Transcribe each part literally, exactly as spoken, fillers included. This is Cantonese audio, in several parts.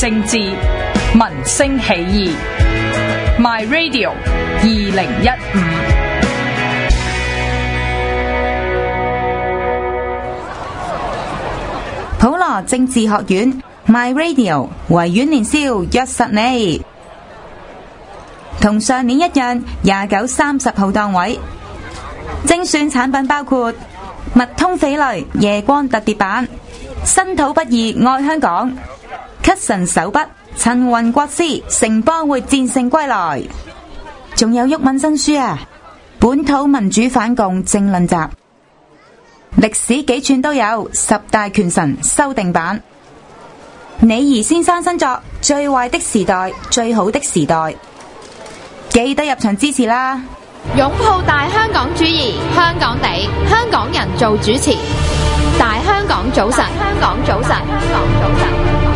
政治，民聲起義。My Radio 二零一五。 普羅政治學院 My Radio 維園年宵約實你，同上年一樣，廿九、三十號檔位。精選產品包括密通翡翠夜光特別版、身土不二愛香港、咳神手筆陳雲國師城邦會戰勝歸來，仲有毓民新書啊，本土民主反共政論集，歷史幾串都有，十大拳神修訂版，李儀先生新作《最壞的時代，最好的時代》，記得入場支持啦！ 擁抱大香港主義，香港地，香港人做主持。大香港早晨，香港早晨，香港早晨。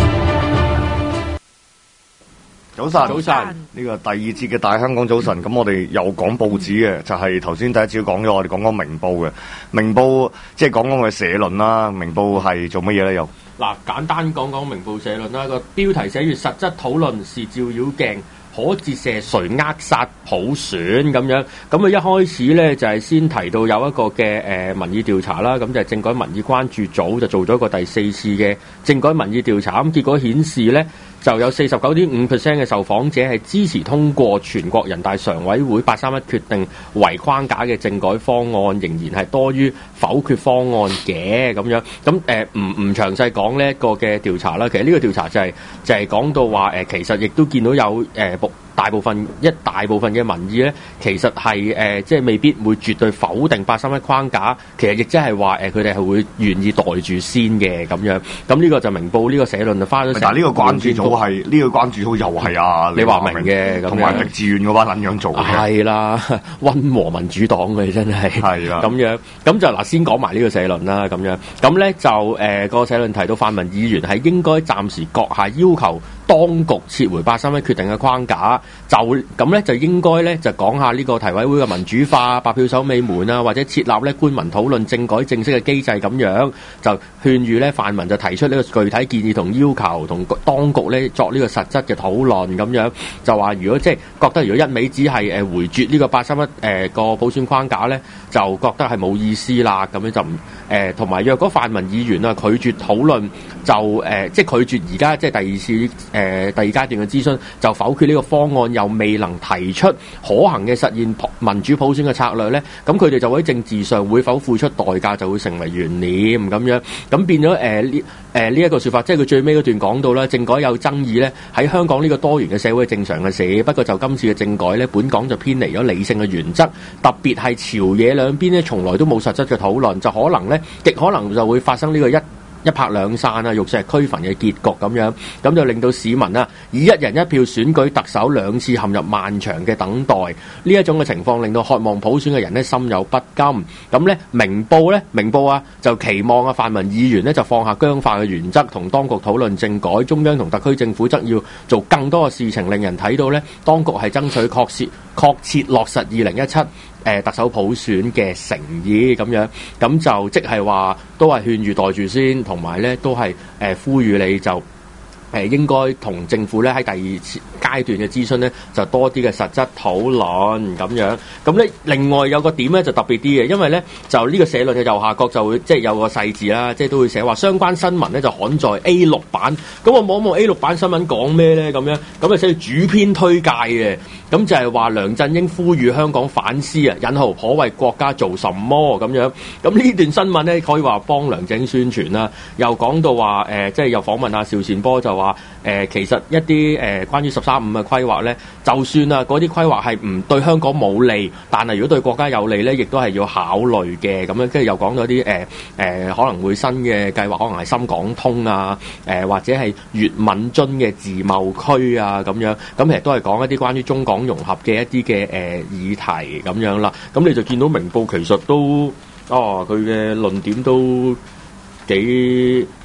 早晨，早晨。呢個第二節嘅大香港早晨，咁我哋又講報紙嘅，就係頭先第一節講咗，我哋講講明報嘅。明報即係講講佢社論啦。明報係做乜嘢咧？又嗱，簡單講講明報社論啦。個標題寫住實質討論是照妖鏡。可折射誰扼殺普選咁樣，咁啊一開始咧就係、是、先提到有一個嘅誒、呃、民意調查啦，咁就係政改民意關注組就做咗一個第四次嘅政改民意調查，咁結果顯示咧就有四十九點五 percent 嘅受訪者係支持通過全國人大常委會八三一決定為框架嘅政改方案，仍然係多於否決方案嘅咁樣。咁誒唔唔詳細講呢一個嘅調查啦。其實呢個調查就係、是、就係、是、講到話誒、呃，其實亦都見到有誒。呃大部分一大部分嘅民意咧，其實係誒、呃，即係未必會絕對否定八三一框架，其實亦即係話誒，佢哋係會願意袋住先嘅咁樣。咁呢個就明報呢個社論就花咗成。但係呢個關注組係呢、呢個關注組又係啊，你話明嘅，同埋狄志遠嗰班撚樣做嘅。係啦，溫和民主黨嘅真係係啦，咁樣咁就嗱，先講埋呢個社論啦，咁樣咁咧就誒、呃嗰個社論提到泛民議員係應該暫時閣下要求當局撤回八三一決定嘅框架。就咁咧，就應該咧就講下呢個提委會嘅民主化、白票守尾門啊，或者設立咧官民討論政改正式嘅機制咁樣，就勸喻咧泛民就提出呢個具體建議同要求，同當局咧作呢個實質嘅討論咁樣，就話如果即係覺得如果一味只係誒回絕呢個八三一誒個普選框架咧，就覺得係冇意思啦，咁樣就唔誒同埋若果泛民議員啊拒絕討論，就誒、呃、即係拒絕而家即係第二次誒、呃、第二階段嘅諮詢，就否決呢個方案，又未能提出可行嘅實現民主普選嘅策略咧，咁佢哋就會喺政治上會否付出代價，就會成為懸念咁樣，咁變咗誒呢誒呢一個說法，即係佢最尾嗰段講到啦，政改有爭議咧，喺香港呢個多元嘅社會係正常嘅事，不過就今次嘅政改咧，本港就偏離咗理性嘅原則，特別係朝野兩邊咧，從來都冇實質嘅討論，就可能咧，極可能就會發生呢個一一拍兩散啊，玉石俱焚嘅結局咁樣，咁就令到市民啊以一人一票選舉特首兩次陷入漫長嘅等待，呢一種嘅情況令到渴望普選嘅人呢心有不甘。咁呢明報呢明報啊就期望啊泛民議員呢就放下僵化嘅原則，同當局討論政改，中央同特區政府則要做更多嘅事情，令人睇到呢當局係爭取確切確切落實二零一七誒特首普選嘅誠意咁樣，咁就即係話都係勸喻袋住先，同埋咧都係誒、呃、呼籲你就誒、呃、應該同政府咧喺第二次階段嘅諮詢咧就多啲嘅實質討論咁樣。咁咧另外有個點咧就特別啲嘅，因為咧就呢個社論嘅右下角就會即係有個細字啦，即係都會寫話相關新聞咧就刊在 A 六 版。咁我望一望 A 六 版新聞講咩咧咁樣，咁啊寫住主編推介嘅。咁就係話梁振英呼籲香港反思啊，引號可為國家做什麼咁樣。咁呢段新聞咧可以話幫梁振英宣傳啦。又講到話誒、呃，即係又訪問阿邵善波就話誒、呃，其實一啲誒、呃、關於十三五嘅規劃咧，就算啊嗰啲規劃係唔對香港冇利，但係如果對國家有利咧，亦都係要考慮嘅咁樣。跟住又講到啲誒誒可能會新嘅計劃，可能係深港通啊，誒、呃、或者係粵閩津嘅自貿區啊咁樣。咁其實都係講一啲關於中港融合嘅一啲嘅誒議題咁樣啦，咁你就見到明報其實都哦佢嘅論點都幾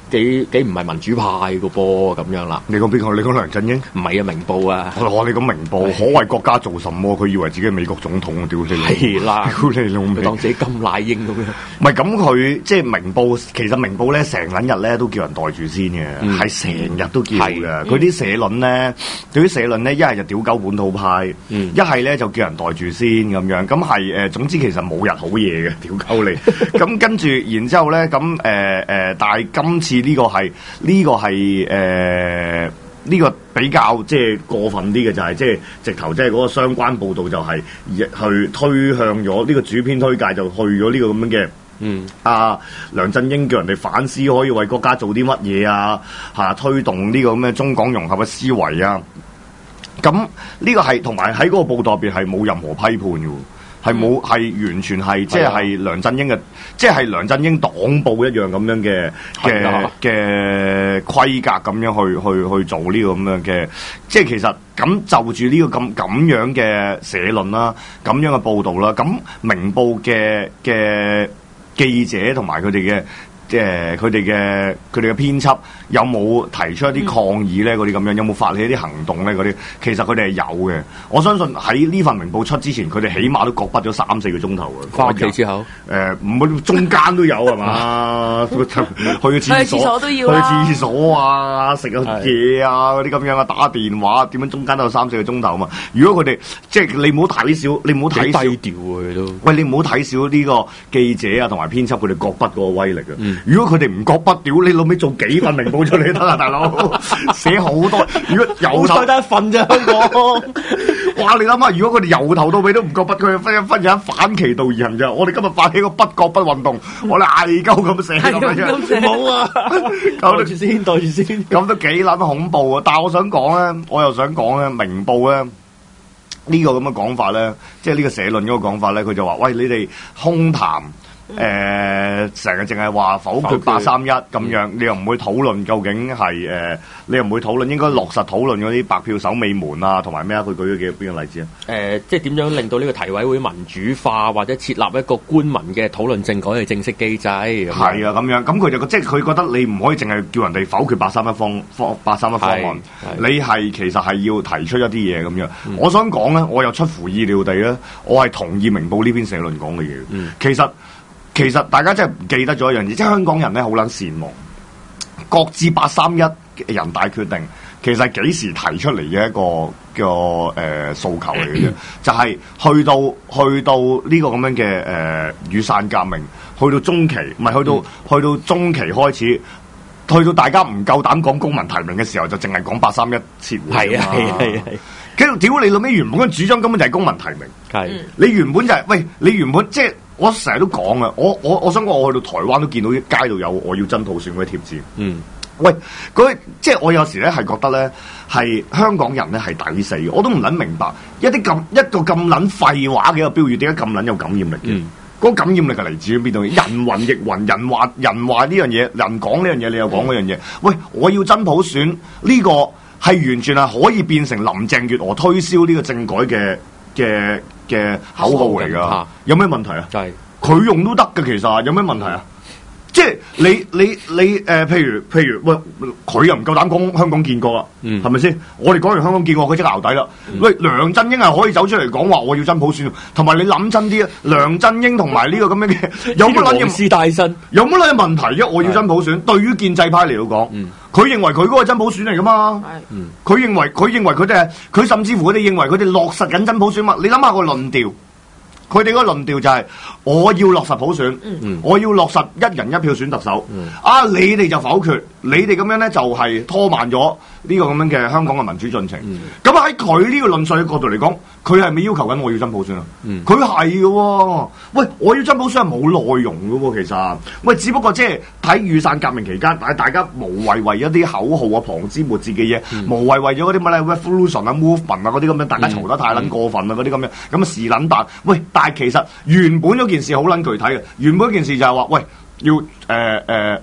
幾幾唔係民主派個噃咁樣啦。 你講邊個？你講梁振英？ 唔係啊，明報啊。 我你講明報，可為國家做什麼？佢以為自己係美國總統啊！屌你！ 係啦， 屌你老味， 佢當自己金乃英咁樣。 唔係咁，佢即係明報，其實明報咧成撚日咧都叫人袋住先嘅，係成日都叫嘅。佢啲社論咧，佢啲社論咧，一係就屌鳩本土派，一係咧就叫人袋住先咁樣。咁係誒，總之其實冇日好嘢嘅，屌鳩你。咁跟住，然之後咧，咁誒誒，但係今次呢個係呢、這個係誒。呃呢個比較即係過分啲嘅就係即係直頭即係嗰個相關報導就係去推向咗呢個主編推介就去咗呢個咁樣嘅，嗯，啊梁振英叫人哋反思可以為國家做啲乜嘢啊，嚇推動呢個咁嘅中港融合嘅思維啊，咁呢個係同埋喺嗰個報道入邊係冇任何批判嘅。係冇係完全係即係梁振英嘅，即係梁振英黨報一樣咁樣嘅嘅嘅規格咁樣去去去做呢個咁樣嘅，即係其實咁就住呢個咁咁樣嘅社論啦，咁樣嘅報導啦，咁明報嘅嘅記者同埋佢哋嘅。即係佢哋嘅佢哋嘅編輯有冇提出一啲抗議咧？嗰啲咁樣有冇發起一啲行動咧？嗰啲其實佢哋係有嘅。我相信喺呢份明報出之前，佢哋起碼都各筆咗三四個鐘頭嘅。 翻屋企之後， 誒唔會中間都有係嘛？去廁所， 去廁所都要去廁所啊，食個嘢啊，嗰啲咁樣啊，打電話點樣中間都有三四個鐘頭啊嘛。如果佢哋即係你唔好睇少，你唔好睇少低調啊佢都。 喂，你唔好睇少呢個記者啊同埋編輯佢哋各筆嗰個威力啊。嗯如果佢哋唔覺筆屌，你老尾做幾份明報出嚟得啊，大佬寫好多。如果由頭得一份啫，香港。哇！你諗下，如果佢哋由頭到尾都唔覺筆，佢分一分有一反其道而行啫。我哋今日發起個不覺筆運動，我哋嗌鳩咁寫咁樣，冇啊！ 袋住先，袋住先， 咁都幾撚恐怖啊！但係我想講咧，我又想講咧，明報咧。呢個咁嘅講法咧，即係呢個社論嗰個講法咧，佢就話：喂，你哋空談。誒成日淨係話否決八三一咁樣，你又唔會討論究竟係誒、呃，你又唔會討論應該落實討論嗰啲白票守尾門啊，同埋咩啊？佢舉咗幾邊個例子啊？誒、 呃，即係點樣令到呢個提委會民主化，或者設立一個官民嘅討論政改嘅正式機制？係啊， 咁樣咁佢就即係佢覺得你唔可以淨係叫人哋否決八三一方方八三一方案，你係其實係要提出一啲嘢咁樣。嗯、我想講咧，我又出乎意料地咧，我係同意明報呢篇社論講嘅嘢。嗯、其實。其實大家真係唔記得咗一樣嘢，即係香港人咧好撚羨慕，擱置八三一人大決定，其實係幾時提出嚟嘅一個個誒、呃、訴求嚟嘅啫，就係、是、去到去到呢個咁樣嘅誒、呃、雨傘革命，去到中期，唔係去到、嗯、去到中期開始，去到大家唔夠膽講公民提名嘅時候，就淨係講八三一撤回啊！係啊係啊係。跟住屌你老尾，原本嘅主張根本就係公民提名，係的你原本就係、是、喂，你原本即係。我成日都講啊，我我我想講，我去到台灣都見到啲街度有我要真普選嗰啲貼紙。嗯，喂，嗰即係我有時咧係覺得咧係香港人咧係抵死嘅，我都唔撚明白一啲咁一個咁撚廢話嘅一個標語點解咁撚有感染力嘅？嗰、嗯、個感染力係嚟自於邊度？人云亦云，人話人話呢樣嘢，人講呢樣嘢，你又講嗰樣嘢。嗯、喂，我要真普選呢、呢個係完全係可以變成林鄭月娥推銷呢個政改嘅嘅。嘅口號嚟噶，啊、有咩問題啊？就係、是、佢用都得嘅，其實有咩問題啊？即係你你你誒、呃，譬如譬如喂，佢又唔夠膽講香港建國啦，係咪先？我哋講完香港建國，佢即係淆底啦。嗯、喂，梁振英係可以走出嚟講話，我要真普選，同埋你諗真啲啊，梁振英同埋呢個咁樣嘅有乜撚嘢事大身？有乜撚嘢問題？因為我要真普選，對於建制派嚟到講，佢認為佢嗰個真普選嚟噶嘛？佢認為佢認為佢哋係，佢甚至乎佢哋認為佢哋落實緊真普選嘛？你諗下個論調。佢哋嗰個論調就係、是、我要落實普選，嗯、我要落實一人一票選特首。嗯、啊，你哋就否決，你哋咁樣咧就係、是、拖慢咗呢個咁樣嘅香港嘅民主進程。咁喺佢呢個論述嘅角度嚟講，佢係咪要求緊我要真普選啊？佢係嘅。喂，我要真普選係冇內容嘅喎，其實。喂，只不過即係睇雨傘革命期間，但係大家無謂為一啲口號啊、旁枝末節嘅嘢，嗯、無謂為咗嗰啲乜咧 revolution 啊、movement 啊嗰啲咁樣，大家嘈得太撚過分啊嗰啲咁樣，咁啊是撚但。喂！但係其實原本嗰件事好撚具體嘅，原本嗰件事就係話，喂，要誒誒、呃呃，喂，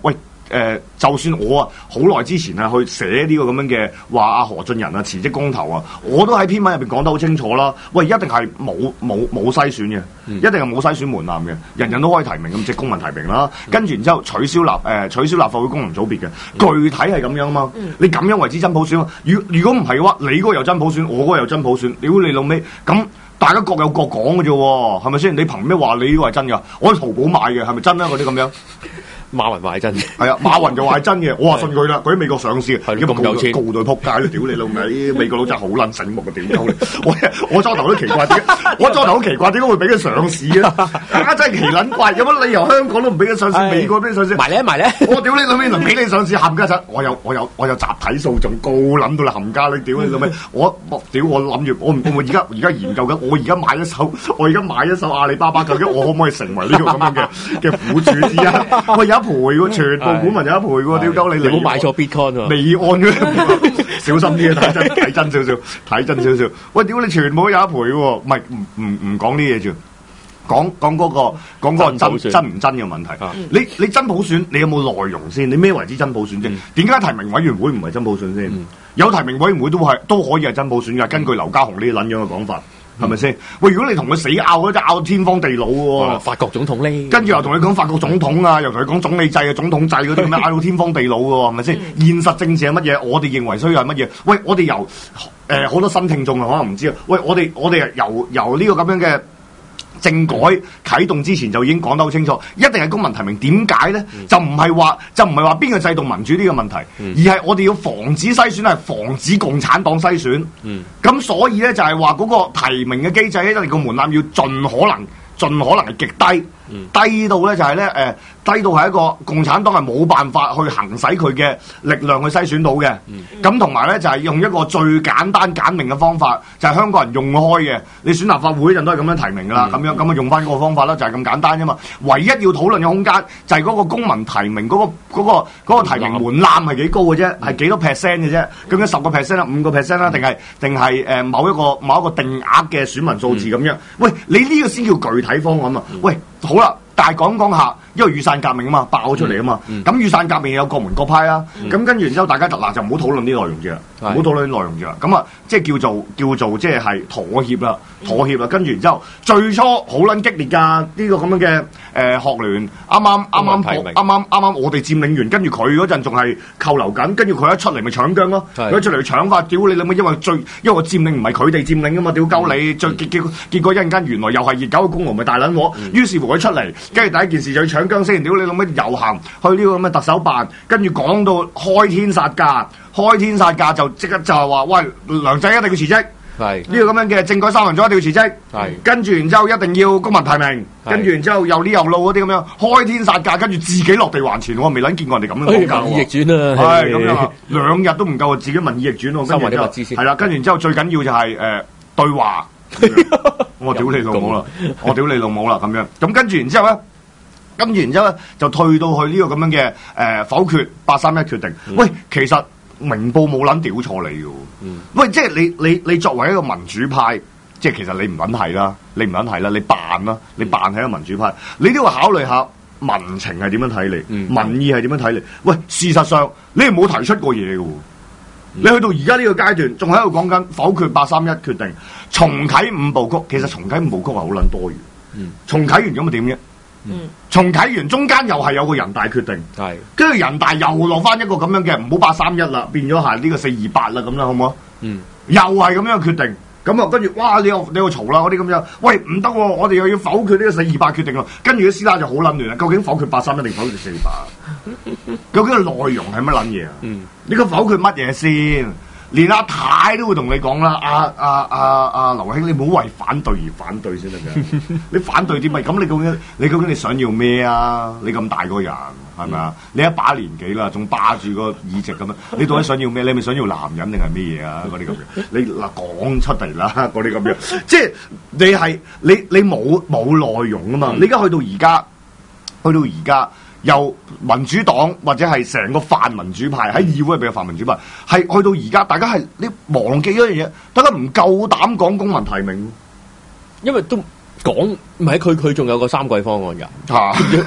誒，就算我啊好耐之前啊去寫呢個咁樣嘅話，阿何俊仁啊辭職公投啊，我都喺篇文入邊講得好清楚啦。喂，一定係冇冇冇篩選嘅，嗯、一定係冇篩選門檻嘅，人人都可以提名咁，即係公民提名啦。嗯、跟住然之後取消立誒、呃、取消立法會功能組別嘅，嗯、具體係咁樣啊嘛。嗯、你咁樣為之真普選，如如果唔係嘅話，你嗰個又真普選，我嗰個又真普選，屌你老味咁。大家各有各講嘅啫，係咪先？你憑咩話你呢個係真㗎？我喺淘寶買嘅，係咪真咧？嗰啲咁樣。 馬雲話係真嘅， 係啊，馬雲就話係真嘅，我話信佢啦。佢喺美國上市，因為咁有錢， 告到撲街，屌你老味！美國佬真係好撚醒目嘅，屌鳩你！我我初頭都奇怪點解，我初頭好奇怪點解會俾佢上市啊？啊真係奇撚怪，有乜理由香港都唔俾佢上市，美國俾佢上市？ 埋咧埋咧！ 我屌你老味，能俾你上市冚家鏟！我有我有我有集體訴訟告撚到你冚家你屌你老味！我我屌我諗住我唔我而家而家研究緊，我而家買一手，我而家買一手阿里巴巴，究竟我可唔可以成為呢個咁樣嘅嘅苦主之一？喂，有一賠喎，全部股民有一賠喎，屌鳩你！ 你唔好買錯 Bitcoin 喎， 離岸嘅，小心啲啊！睇真睇真少少，睇真少少。喂，屌你全部都有一賠喎，唔係唔唔唔講呢嘢住，講講嗰個講嗰個真真唔真嘅問題。嗯、你你真普選，你有冇內容先？你咩為之真普選啫？點解、嗯、提名委員會唔係真普選先？嗯、有提名委員會都係都可以係真普選㗎。根據劉家雄呢啲撚樣嘅講法。係咪先？喂，如果你同佢死拗嗰啲拗到天荒地老喎， 法國總統咧， 跟住又同你講法國總統啊，又同你講總理制啊、總統制嗰啲咁樣拗到天荒地老嘅喎，係咪先？現實政治係乜嘢？我哋認為需要係乜嘢？喂，我哋由誒好多新聽眾啊，可能唔知啊。喂，我哋我哋由由呢個咁樣嘅政改啟動之前就已經講得好清楚，一定係公民提名。點解咧？嗯、就唔係話就唔係話邊個制度民主呢個問題，嗯、而係我哋要防止篩選，係防止共產黨篩選。咁、嗯、所以咧就係話嗰個提名嘅機制咧，一定個門檻要盡可能、盡可能係極低，嗯、低到咧就係咧誒。低到係一個共產黨係冇辦法去行使佢嘅力量去篩選到嘅，咁同埋咧就係、是、用一個最簡單簡明嘅方法，就係、是、香港人用開嘅。你選立法會人都係咁樣提名噶啦，咁、嗯、樣咁啊用翻嗰個方法啦，就係、是、咁簡單啫嘛。唯一要討論嘅空間就係嗰個公民提名嗰、那個嗰、那個那個提名門檻係幾高嘅啫，係幾、嗯、多 percent 嘅啫？究竟十個 percent 啦，五個 percent 啦，定係定係誒某一個某一個定額嘅選民數字咁樣？嗯、喂，你呢個先叫具體方案啊！嗯、喂，好啦。但係講講下，因為雨傘革命啊嘛，爆出嚟啊嘛，咁、嗯嗯、雨傘革命有各門各派啦，咁、嗯、跟住然之後大家就嗱就唔好討論啲內容住啦，唔好討論啲內容住啦，咁啊即係叫做叫做即係係妥協啦，妥協啦，跟住然之後最初好撚激烈㗎，呢、這個咁樣嘅誒、呃、學聯啱啱啱啱啱啱啱啱我哋佔領完，跟住佢嗰陣仲係扣留緊，跟住佢一出嚟咪搶姜咯，佢一出嚟搶法，屌你諗乜？因為最因為我佔領唔係佢哋佔領㗎嘛，屌鳩你，最結結結果一陣間原來又係熱狗嘅功勞咪大撚鑊，於是乎佢出嚟。跟住第一件事就去搶姜先，屌你老味遊行去呢個咁嘅特首辦，跟住講到開天殺價，開天殺價就即刻就係話，喂，梁振英一定要辭職，係呢個咁樣嘅政改三人組一定要辭職，係跟住然之後一定要公民提名，跟住然之後又呢又路嗰啲咁樣開天殺價，跟住自己落地還錢，我未撚見過人哋咁樣講價喎，民意逆轉啊，係咁樣，兩日都唔夠，自己民意逆轉喎，收埋啲物資先，係啦，跟住然之後最緊要就係誒對話。我屌你老母啦！我屌你老母啦！咁樣咁跟住然之後咧，跟住然之後咧就退到去呢個咁樣嘅誒、呃、否決八三一決定。嗯、喂，其實明報冇撚屌錯你嘅。嗯、喂，即係你你你作為一個民主派，即係其實你唔撚係啦，你唔撚係啦，你扮啦，你扮係一個民主派，你都要考慮下民情係點樣睇你，嗯、民意係點樣睇你。喂，事實上你係冇提出過嘢嘅。你去到而家呢個階段，仲喺度講緊否決八三一決定，重啟五部曲。其實重啟五部曲係好撚多餘。嗯、重啟完咁咪點啫？嗯、重啟完中間又係有個人大決定，係跟住人大又落翻一個咁樣嘅，唔好八三一啦，變咗係呢個四二八啦，咁啦，好唔好？嗯，又係咁樣決定。咁啊，跟住，哇！你又你又嘈啦，嗰啲咁樣，喂，唔得喎！我哋又要否決呢個四二八決定咯。跟住啲師奶就好撚亂啦。究竟否決八三一定否決四二八？究竟個內容係乜撚嘢啊？嗯，你個否決乜嘢先？連阿太都會同你講啦，阿阿阿阿劉兄，你唔好為反對而反對先得㗎。你反對啲咪咁？你究竟你究竟你想要咩啊？你咁大個人係咪啊？你一把年紀啦，仲霸住個議席咁樣，你到底想要咩？你係咪想要男人定係咩嘢啊？嗰啲咁樣，你嗱講出嚟啦，嗰啲咁樣，即係你係你你冇冇內容啊嘛？嗯、你而家去到而家，去到而家。由民主黨或者係成個泛民主派喺議會入邊嘅泛民主派，係去到而家，大家係你忘記一樣嘢，大家唔夠膽講公民提名，因為都講唔係佢佢仲有個三軌方案㗎嚇，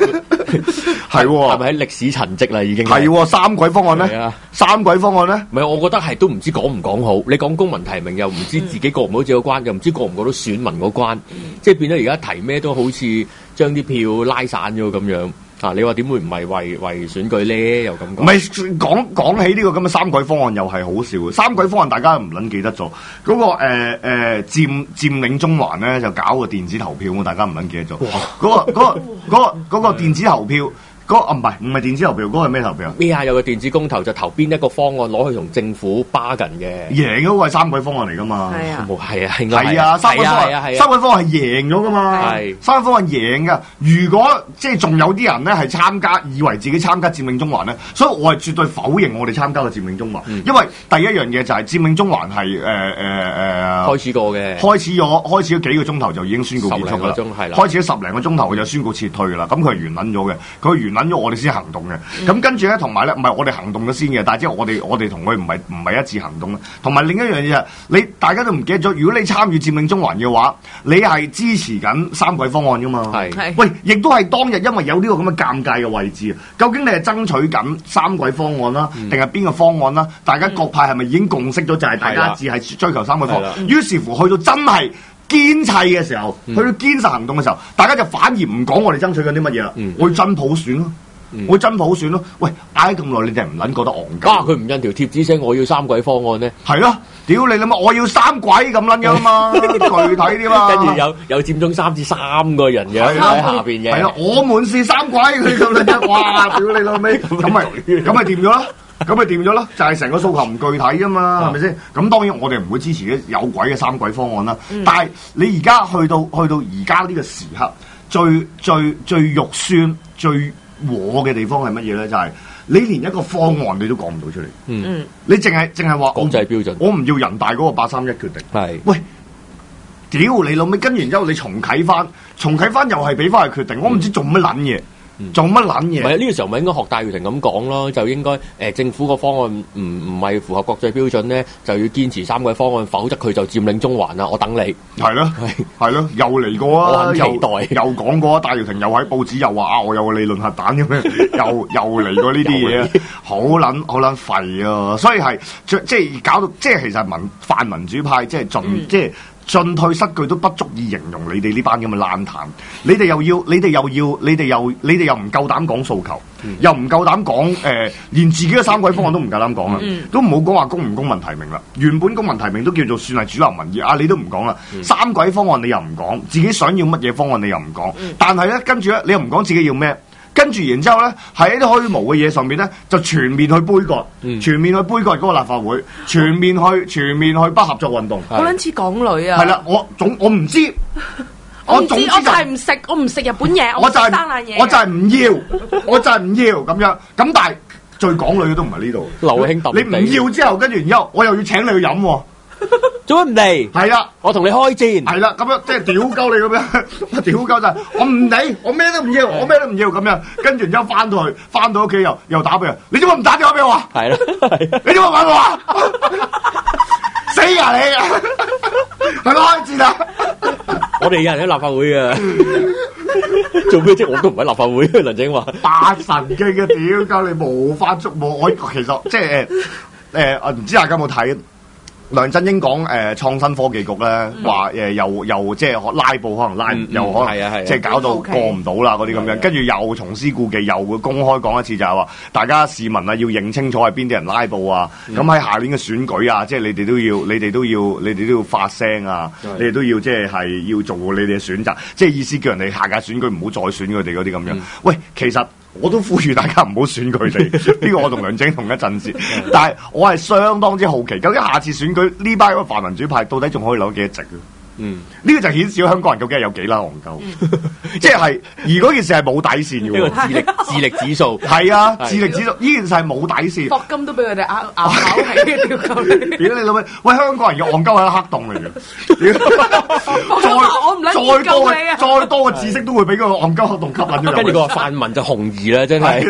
係喎， 係咪喺歷史陳績啦？已經係喎，三軌方案咧，三軌方案咧， 唔係我覺得係都唔知講唔講好。你講公民提名又唔知自己過唔到自己個關，又唔知過唔過到選民嗰關，即係變咗而家提咩都好似將啲票拉散咗咁樣。啊！你話點會唔係為為選舉咧？又咁講， 唔係講講起呢個咁嘅三軌方案又係好笑嘅。三軌方案大家唔撚記得咗嗰、嗰個誒誒、呃、佔佔領中環咧就搞個電子投票，大家唔撚記得咗。嗰、嗰個嗰、嗰個嗰、嗰個嗰個電子投票。嗰啊唔係唔係電子投票，嗰、嗰個係咩投票啊？ 咩啊？有個電子公投就投邊一個方案攞去同政府巴緊嘅， 贏嗰個係三軌方案嚟噶嘛？ 係啊，冇係啊， 係啊，三軌方案，三軌方案係贏咗噶嘛？係三軌方案贏噶。如果即係仲有啲人咧係參加，以為自己參加佔領中環咧，所以我係絕對否認我哋參加嘅佔領中環，嗯、因為第一樣嘢就係佔領中環係誒誒誒開始過嘅， 開始咗開始咗幾個鐘頭就已經宣告結束啦，開始咗十零個鐘頭就宣告撤退噶啦，咁佢係完撚咗嘅，佢係完。撚咗我哋先行動嘅，咁、嗯、跟住咧，同埋咧，唔係我哋行動咗先嘅，但係即係我哋我哋同佢唔係唔係一致行動啦。同埋另一樣嘢，你大家都唔記得咗，如果你參與佔領中環嘅話，你係支持緊三軌方案噶嘛？係，喂，亦都係當日因為有呢個咁嘅尷尬嘅位置，究竟你係爭取緊三軌方案啦，定係邊個方案啦？大家各派係咪已經共識咗，就係大家只係追求三軌方案？於是乎去到真係堅砌嘅時候，去到堅實行動嘅時候，大家就反而唔講我哋爭取緊啲乜嘢啦，嗯、我要真普選咯。我、嗯、真普選咯！喂，嗌咁耐，你哋唔撚覺得戇鳩？啊！ 佢唔印條貼紙寫我要三軌方案咧？ 係咯，屌你諗啊！我要三軌咁撚樣嘛，具體啲嘛。 跟住有有佔中三至三個人嘅喺下邊嘅。 係啦，我滿是三軌佢咁撚樣，哇！屌你老味，咁咪咁咪掂咗啦，咁咪掂咗啦，就係、是、成個訴求唔具體啊嘛，係咪先？咁當然我哋唔會支持有軌嘅三軌方案啦。嗯、但係你而家去到去到而家呢個時刻，最最最肉酸最和嘅地方係乜嘢咧？就係、是、你連一個方案你都講唔到出嚟。嗯，你淨係淨係話國際標準，我唔要人大嗰個八三一決定。 係， 喂，屌你老味，跟完之後你重啟翻，重啟翻又係俾翻佢決定，我唔知做乜撚嘢。做乜撚嘢？唔係呢個時候咪應該學戴耀廷咁講咯，就應該誒、呃、政府個方案唔唔係符合國際標準咧，就要堅持三軌方案，否則佢就佔領中環啦。我等你。係咯，係咯，又嚟過啊！ 我很期待，又又講過啊！戴耀廷又喺報紙又話啊，我有個理論核彈咁樣，又又嚟過呢啲嘢啊，好撚好撚廢啊！所以係即係搞到即係其實民泛民主派即係盡、嗯、即係。進退失據都不足以形容你哋呢班咁嘅爛壇，你哋又要，你哋又要，你哋又，你哋又唔夠膽講訴求，嗯、又唔夠膽講誒，連自己嘅三軌方案都唔夠膽講啦，嗯、都唔好講話公唔公民提名啦。原本公民提名都叫做算係主流民意啊，你都唔講啦。嗯、三軌方案你又唔講，自己想要乜嘢方案你又唔講，嗯、但係咧跟住咧你又唔講自己要咩？跟住然之後咧，喺一啲虛無嘅嘢上面咧，就全面去杯葛，嗯、全面去杯葛嗰個立法會，全面去全面去不合作運動。 好撚似港女啊！ 係啦，我總我唔知， 我總之我就係唔食，我唔食日本嘢，我唔食生冷嘢， 我就係唔要，我就係唔要咁樣。咁但係最港女嘅都唔係呢度， 劉兄你唔要之後，跟住然之後，我又要請你去飲喎。 做乜唔嚟？ 係啦， 我同你開戰。 係啦，咁樣即係屌鳩你咁樣，屌鳩就係我唔理，我咩都唔要，我咩都唔要咁樣。跟住然之後翻到去，翻到屋企又又打俾人，你點解唔打電話俾我啊？係啦，你點解揾我啊？死啊你啊！係咪開戰啊？ 我哋有人喺立法會啊！做咩啫？我都唔喺立法會。梁振英話八神經嘅屌鳩你無法捉摸。我其實即係誒誒，唔知大家有冇睇？梁振英講誒創新科技局咧，話誒又又即係拉布，可能拉、嗯、又可能即係搞到過唔到啦嗰啲咁樣，跟住又重施故技，又會公開講一次就係話，大家市民啊要認清楚係邊啲人拉布啊，咁喺、嗯、下年嘅選舉啊，即係你哋都要，你哋都要，你哋都要發聲啊，嗯、你哋都要即係係要做你哋嘅選擇，即係意思叫人哋下屆選舉唔好再選佢哋嗰啲咁樣。嗯、喂，其實。我都呼籲大家唔好選佢哋，呢個我同梁振英同一陣線。但係我係相當之好奇，究竟下次選舉呢班咁嘅泛民主派到底仲可以攞幾多席？嗯，呢個就顯示咗香港人究竟係有幾啦戇鳩，即係而嗰件事係冇底線嘅。呢個智力智力指數係啊，智力指數呢件事係冇底線。 霍金都俾佢哋拗拗拗起嘅條鳩。 屌你老味，喂香港人嘅戇鳩係黑洞嚟嘅。再我唔再多嘅再多嘅知識都會俾個戇鳩黑洞吸引咗。 跟住個泛民就紅兒啦，真係。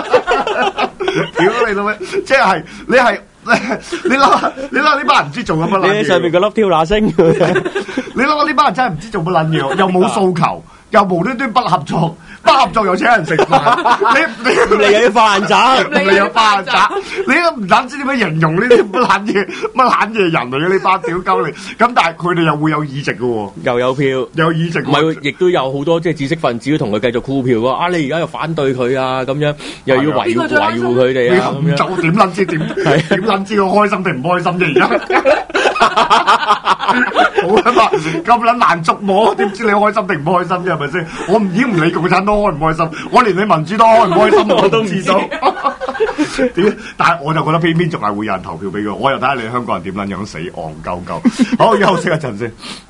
屌你老味，即係你係。你諗你諗呢班人唔知做緊乜撚嘢？ 你喺上面個粒挑乸星， 你諗呢班人真係唔知做乜撚嘢，又冇訴求， 又無端端不合作，不合作又請人食飯，你你你又要發爛渣， 你又發爛渣，你都唔撚知點樣形容呢啲乜撚嘢乜撚嘢人嚟嘅呢班屌鳩你，咁但係佢哋又會有議席嘅喎， 又有票， 有議席， 唔係亦都有好多即係知識分子同佢繼續箍票喎。啊，你而家又反對佢啊，咁樣又要維護維護佢哋啊，咁樣就點撚知點點撚知佢開心定唔開心啫？而家好啊嘛，咁撚難捉摸，點知你開心定唔開心啫？係咪先？我唔已經唔理共產黨開唔開心，我連你民主黨開唔開心我都唔知道。點？但係我就覺得偏偏仲係會有人投票俾佢，我又睇下你香港人點撚樣死戇鳩鳩。好，休息一陣先。